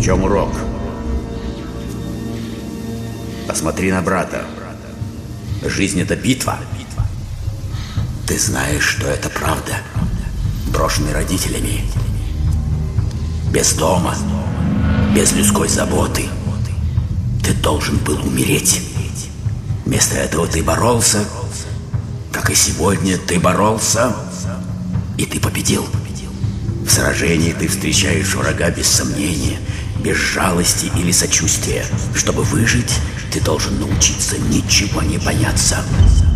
В чем урок? Посмотри на брата. Жизнь — это битва. Ты знаешь, что это правда. Брошенный родителями, без дома, без людской заботы. Ты должен был умереть. Вместо этого ты боролся, как и сегодня ты боролся, и ты победил. В сражении ты встречаешь врага без сомнения, без жалости или сочувствия. Чтобы выжить, ты должен научиться ничего не бояться.